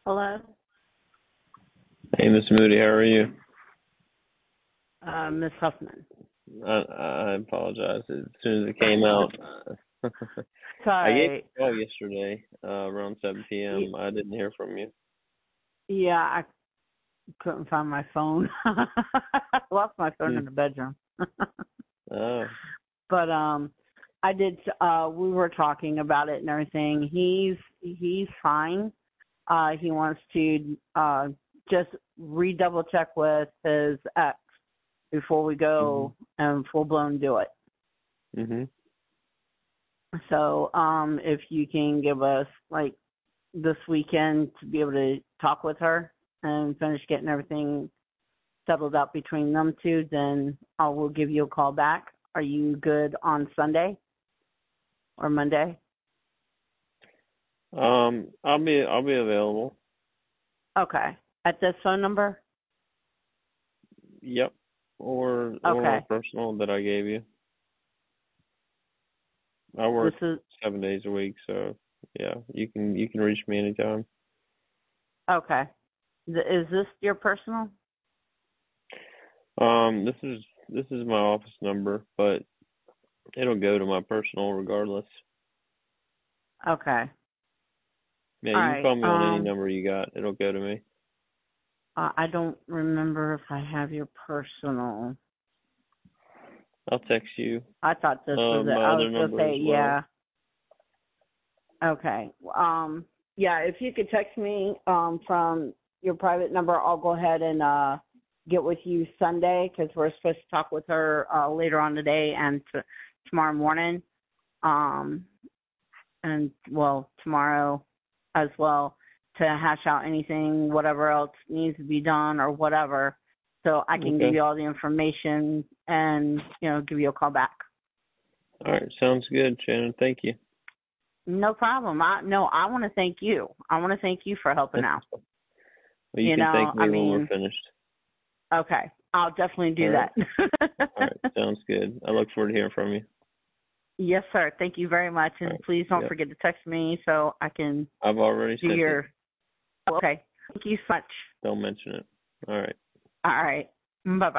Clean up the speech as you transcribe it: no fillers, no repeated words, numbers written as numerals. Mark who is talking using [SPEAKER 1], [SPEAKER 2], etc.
[SPEAKER 1] Hello,
[SPEAKER 2] Hey, Miss Moody, how are you?
[SPEAKER 1] Miss Huffman.
[SPEAKER 2] I apologize. As soon as it came out, I gave you
[SPEAKER 1] Sorry.
[SPEAKER 2] a call yesterday around 7
[SPEAKER 1] Y-
[SPEAKER 2] p.m. I didn't hear from you.
[SPEAKER 1] Yeah, I couldn't find my phone. I lost my phone
[SPEAKER 2] Hmm.
[SPEAKER 1] in the bedroom.
[SPEAKER 2] Oh.
[SPEAKER 1] But I did. We were talking about it and everything. He's fine. He wants to just redouble check with his ex before we
[SPEAKER 2] Mhm.
[SPEAKER 1] go and full blown do it.
[SPEAKER 2] Mhm.
[SPEAKER 1] So if you can give us like this weekend to be able to talk with her and finish getting everything settled out between them two, then I will give you a call back. Are you good on Sunday or Monday?
[SPEAKER 2] I'll be available.
[SPEAKER 1] Okay. At this phone number?
[SPEAKER 2] Yep. Or my
[SPEAKER 1] Okay.
[SPEAKER 2] personal that I gave you. I
[SPEAKER 1] This
[SPEAKER 2] work
[SPEAKER 1] is
[SPEAKER 2] 7 days a week, so yeah, you can reach me anytime.
[SPEAKER 1] okay. Is this your personal?
[SPEAKER 2] This is my office number, but it'll go to my personal regardless.
[SPEAKER 1] Okay.
[SPEAKER 2] Yeah,
[SPEAKER 1] All
[SPEAKER 2] you can
[SPEAKER 1] right.
[SPEAKER 2] call me on any number you got. It'll go to me.
[SPEAKER 1] I don't remember if I have your personal.
[SPEAKER 2] I'll text you
[SPEAKER 1] I thought this was it.
[SPEAKER 2] my
[SPEAKER 1] I was
[SPEAKER 2] other
[SPEAKER 1] gonna
[SPEAKER 2] number as
[SPEAKER 1] say
[SPEAKER 2] well.
[SPEAKER 1] yeah. Okay. Yeah, if you could text me from your private number, I'll go ahead and get with you Sunday 'cause we're supposed to talk with her later on today and tomorrow morning. Um, and well, tomorrow as well to hash out anything, whatever else needs to be done or whatever, so I can give
[SPEAKER 2] Okay.
[SPEAKER 1] you all the information and give you a call back.
[SPEAKER 2] All right. Sounds good, Shannon. Thank you.
[SPEAKER 1] No problem. I want to thank you. I want to thank you for helping out.
[SPEAKER 2] Well, you can thank
[SPEAKER 1] I
[SPEAKER 2] me when we're
[SPEAKER 1] mean,
[SPEAKER 2] finished.
[SPEAKER 1] okay, I'll definitely
[SPEAKER 2] All
[SPEAKER 1] do
[SPEAKER 2] right.
[SPEAKER 1] that.
[SPEAKER 2] All right. Sounds good. I look forward to hearing from you.
[SPEAKER 1] Yes, sir. Thank you very much,
[SPEAKER 2] All
[SPEAKER 1] and
[SPEAKER 2] right.
[SPEAKER 1] please don't
[SPEAKER 2] Yep.
[SPEAKER 1] forget to text me so I can
[SPEAKER 2] I've already
[SPEAKER 1] do
[SPEAKER 2] sent it.
[SPEAKER 1] your. Okay. Thank you so much.
[SPEAKER 2] Don't mention it. All right.
[SPEAKER 1] All right. Bye bye.